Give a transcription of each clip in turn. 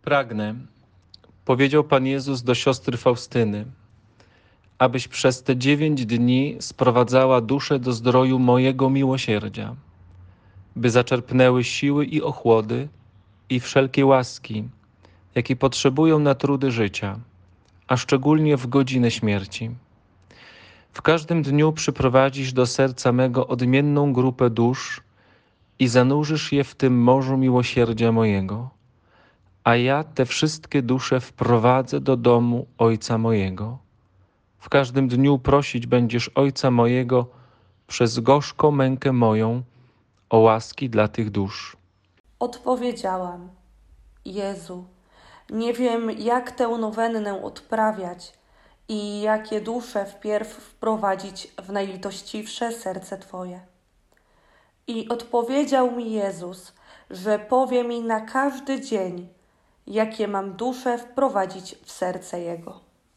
Pragnę, powiedział Pan Jezus do siostry Faustyny, abyś przez te 9 dni sprowadzała dusze do zdroju mojego miłosierdzia, by zaczerpnęły siły i ochłody i wszelkie łaski, jakie potrzebują na trudy życia, a szczególnie w godzinę śmierci. W każdym dniu przyprowadzisz do serca mego odmienną grupę dusz i zanurzysz je w tym morzu miłosierdzia mojego, a ja te wszystkie dusze wprowadzę do domu Ojca mojego. W każdym dniu prosić będziesz Ojca mojego przez gorzką mękę moją o łaski dla tych dusz. Odpowiedziałam: Jezu, nie wiem, jak tę nowennę odprawiać i jakie dusze wpierw wprowadzić w najlitościwsze serce Twoje. I odpowiedział mi Jezus, że powie mi na każdy dzień, jakie mam dusze wprowadzić w serce Jego.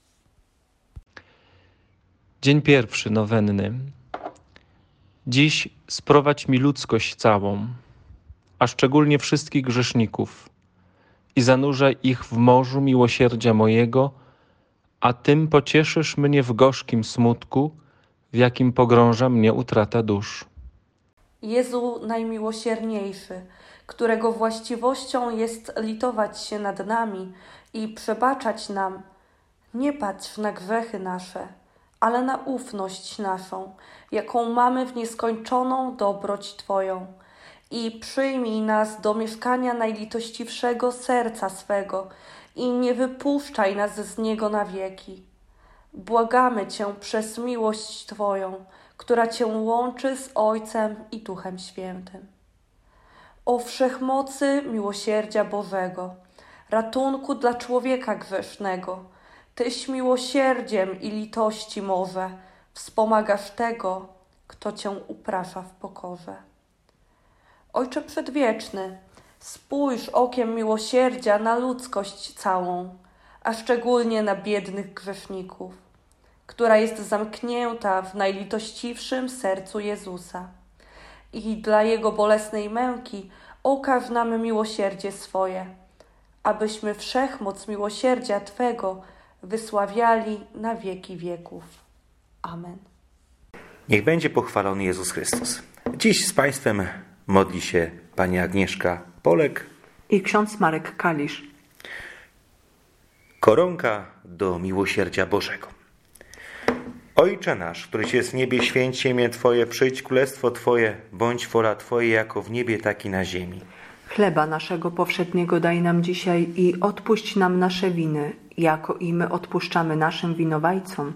Dzień pierwszy nowenny. Dziś sprowadź mi ludzkość całą, a szczególnie wszystkich grzeszników i zanurzaj ich w morzu miłosierdzia mojego, a tym pocieszysz mnie w gorzkim smutku, w jakim pogrąża mnie utrata dusz. Jezu najmiłosierniejszy, którego właściwością jest litować się nad nami i przebaczać nam, nie patrz na grzechy nasze, ale na ufność naszą, jaką mamy w nieskończoną dobroć Twoją. I przyjmij nas do mieszkania najlitościwszego serca swego i nie wypuszczaj nas z niego na wieki. Błagamy Cię przez miłość Twoją, która Cię łączy z Ojcem i Duchem Świętym. O wszechmocy miłosierdzia Bożego, ratunku dla człowieka grzesznego, Tyś miłosierdziem i litości morze wspomagasz tego, kto Cię uprasza w pokorze. Ojcze Przedwieczny, spójrz okiem miłosierdzia na ludzkość całą, a szczególnie na biednych grzeszników, która jest zamknięta w najlitościwszym sercu Jezusa. I dla Jego bolesnej męki okaż nam miłosierdzie swoje, abyśmy wszechmoc miłosierdzia Twego wysławiali na wieki wieków. Amen. Niech będzie pochwalony Jezus Chrystus. Dziś z Państwem modli się pani Agnieszka Polek i ksiądz Marek Kalisz. Koronka do miłosierdzia Bożego. Ojcze nasz, któryś jest w niebie, święć się imię Twoje, przyjdź królestwo Twoje, bądź wola Twoja jako w niebie, tak i na ziemi. Chleba naszego powszedniego daj nam dzisiaj i odpuść nam nasze winy, jako i my odpuszczamy naszym winowajcom.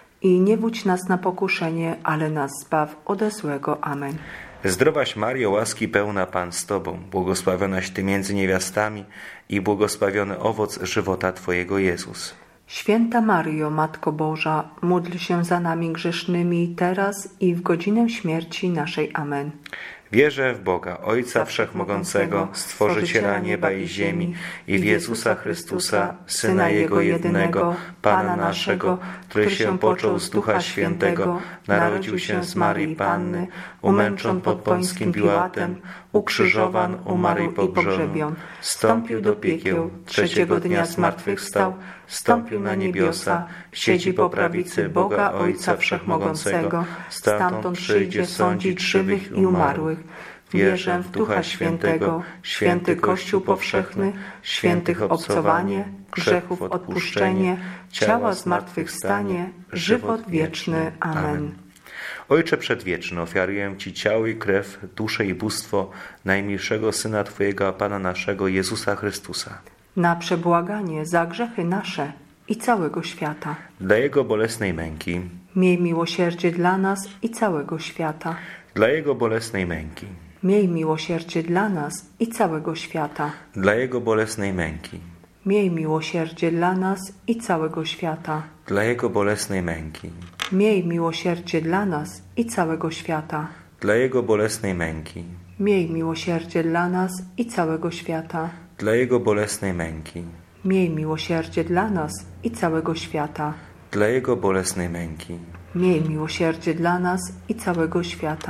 I nie wódź nas na pokuszenie, ale nas zbaw ode złego. Amen. Zdrowaś Mario, łaski pełna Pan z Tobą, błogosławionaś Ty między niewiastami i błogosławiony owoc żywota Twojego Jezus. Święta Maryjo, Matko Boża, módl się za nami grzesznymi teraz i w godzinę śmierci naszej. Amen. Wierzę w Boga, Ojca Wszechmogącego, Stworzyciela nieba i ziemi i w Jezusa Chrystusa, Syna Jego jedynego, Pana naszego, który się począł z Ducha Świętego, narodził się z Maryi Panny, umęczon pod Pońskim Piłatem, ukrzyżowan, umarł i pogrzebion, wstąpił do piekieł, trzeciego dnia zmartwychwstał, wstąpił na niebiosa, siedzi po prawicy Boga Ojca Wszechmogącego, stamtąd przyjdzie sądzić żywych i umarłych. Wierzę w Ducha Świętego, święty Kościół powszechny, świętych obcowanie, grzechów odpuszczenie, ciała zmartwychwstanie, żywot wieczny. Amen. Ojcze Przedwieczny, ofiaruję Ci ciało i krew, duszę i bóstwo najmilszego Syna Twojego, a Pana naszego, Jezusa Chrystusa. Na przebłaganie za grzechy nasze i całego świata. Dla Jego bolesnej męki. Miej miłosierdzie dla nas i całego świata. Dla Jego bolesnej męki. Miej miłosierdzie dla nas i całego świata. Dla Jego bolesnej męki. Miej miłosierdzie dla nas i całego świata. Dla Jego bolesnej męki. Miej miłosierdzie dla nas i całego świata. Dla Jego bolesnej męki. Miej miłosierdzie dla nas i całego świata. Dla Jego bolesnej męki. Miej miłosierdzie dla nas i całego świata. Dla Jego bolesnej męki. Miej miłosierdzie dla nas i całego świata.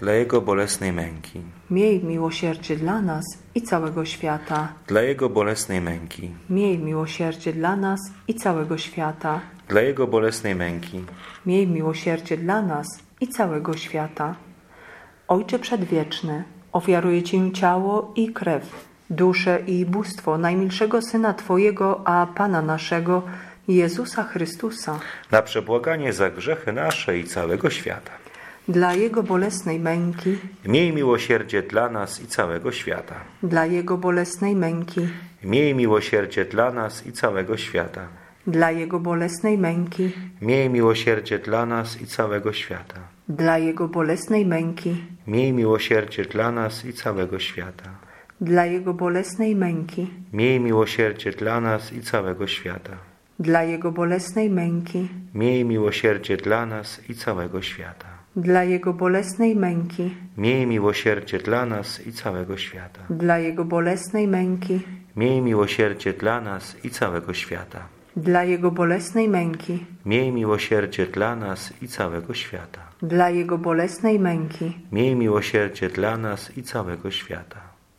dla Jego bolesnej męki, Miej miłosierdzie dla nas i całego świata. dla Jego bolesnej męki, Miej miłosierdzie dla nas i całego świata. dla Jego bolesnej męki, Miej miłosierdzie dla nas i całego świata. Ojcze Przedwieczny, ofiaruję Ci ciało i krew, duszę i bóstwo najmilszego Syna Twojego, a Pana naszego, Jezusa Chrystusa, na przebłaganie za grzechy nasze i całego świata. dla Jego bolesnej męki, Miej miłosierdzie dla nas i całego świata. dla Jego bolesnej męki, Miej miłosierdzie dla nas i całego świata. dla Jego bolesnej męki, Miej miłosierdzie dla nas i całego świata. dla Jego bolesnej męki, Miej miłosierdzie dla nas i całego świata. dla Jego bolesnej męki, Miej miłosierdzie dla nas i całego świata. dla Jego bolesnej męki, Miej miłosierdzie dla nas i całego świata. dla Jego bolesnej męki, Miej miłosierdzie dla nas i całego świata. dla Jego bolesnej męki, Miej miłosierdzie dla nas i całego świata. dla Jego bolesnej męki, Miej miłosierdzie dla nas i całego świata. dla Jego bolesnej męki. Miej miłosierdzie dla nas i całego świata.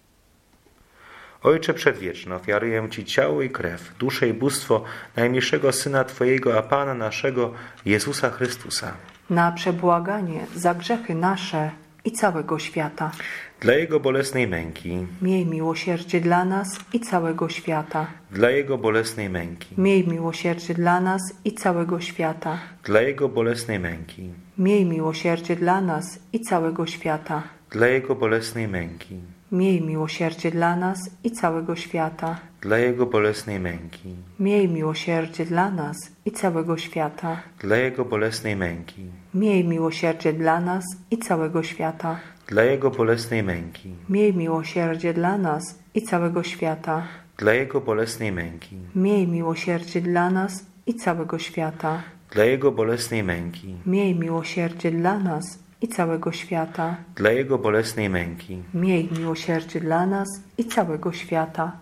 Ojcze Przedwieczny, ofiaruję Ci ciało i krew, duszę i bóstwo najmilszego Syna Twojego, a Pana naszego, Jezusa Chrystusa, Na przebłaganie za grzechy nasze i całego świata. dla Jego bolesnej męki, Miej miłosierdzie dla nas i całego świata. dla Jego bolesnej męki, Miej miłosierdzie dla nas i całego świata. dla Jego bolesnej męki, Miej miłosierdzie dla nas i całego świata. dla Jego bolesnej męki, Miej miłosierdzie dla nas i całego świata. dla Jego bolesnej męki, Miej miłosierdzie dla nas i całego świata. dla Jego bolesnej męki, Miej miłosierdzie dla nas i całego świata. dla Jego bolesnej męki, Miej miłosierdzie dla nas i całego świata. dla Jego bolesnej męki, Miej miłosierdzie dla nas i całego świata. dla Jego bolesnej męki, Miej miłosierdzie dla nas i całego świata. dla Jego bolesnej męki, Miej miłosierdzie dla nas i całego świata.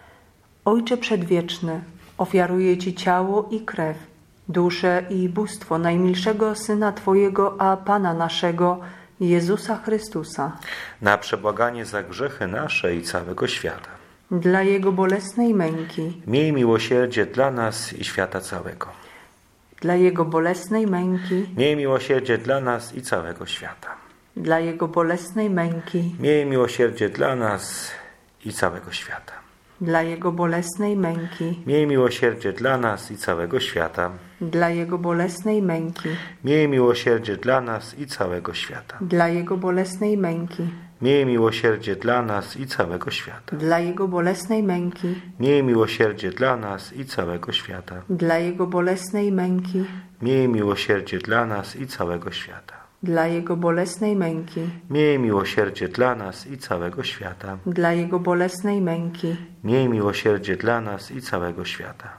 Ojcze Przedwieczny, ofiaruję Ci ciało i krew, duszę i bóstwo najmilszego Syna Twojego, a Pana naszego, Jezusa Chrystusa, na przebłaganie za grzechy nasze i całego świata. dla Jego bolesnej męki, Miej miłosierdzie dla nas i świata całego. dla Jego bolesnej męki, Miej miłosierdzie dla nas i całego świata. dla Jego bolesnej męki, Miej miłosierdzie dla nas i całego świata. dla Jego bolesnej męki, Miej miłosierdzie dla nas i całego świata. dla Jego bolesnej męki, Miej miłosierdzie dla nas i całego świata. dla Jego bolesnej męki, Miej miłosierdzie dla nas i całego świata. dla Jego bolesnej męki, Miej miłosierdzie dla nas i całego świata. dla Jego bolesnej męki, Miej miłosierdzie dla nas i całego świata. dla Jego bolesnej męki, Miej miłosierdzie dla nas i całego świata. dla Jego bolesnej męki. Miej miłosierdzie dla nas i całego świata.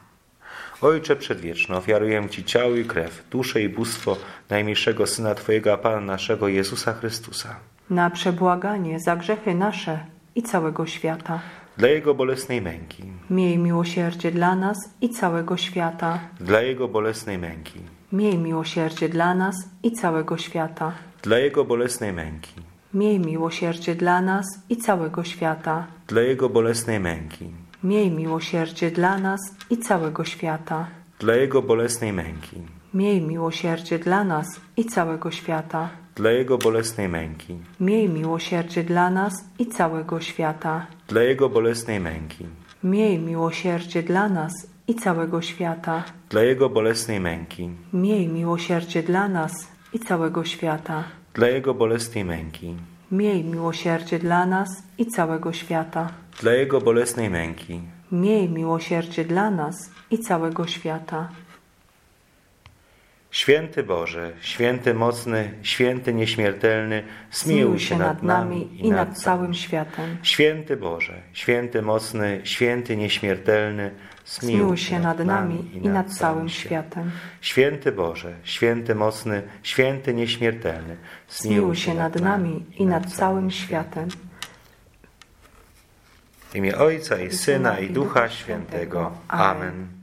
Ojcze Przedwieczny, ofiaruję Ci ciało i krew, duszę i bóstwo najmilszego Syna Twojego, a Pana naszego, Jezusa Chrystusa, Na przebłaganie za grzechy nasze i całego świata. dla Jego bolesnej męki, Miej miłosierdzie dla nas i całego świata. dla Jego bolesnej męki, Miej miłosierdzie dla nas i całego świata. dla Jego bolesnej męki, Miej miłosierdzie dla nas i całego świata. dla Jego bolesnej męki, Miej miłosierdzie dla nas i całego świata. dla Jego bolesnej męki, Miej miłosierdzie dla nas i całego świata. dla Jego bolesnej męki, Miej miłosierdzie dla nas i całego świata. dla Jego bolesnej męki, Miej miłosierdzie dla nas i całego świata. dla Jego bolesnej męki, Miej miłosierdzie dla nas i całego świata. dla Jego bolesnej męki, Miej miłosierdzie dla nas i całego świata. dla Jego bolesnej męki. Miej miłosierdzie dla nas i całego świata. Święty Boże, święty mocny, święty nieśmiertelny, zmiłuj się nad nami i nad całym światem. Święty Boże, święty mocny, święty nieśmiertelny, Zmiłuj się nad nami i nad całym światem. Święty Boże, święty mocny, święty nieśmiertelny, Zmiłuj się nad nami i nad całym światem. W imię Ojca i Syna i Ducha Świętego. Amen.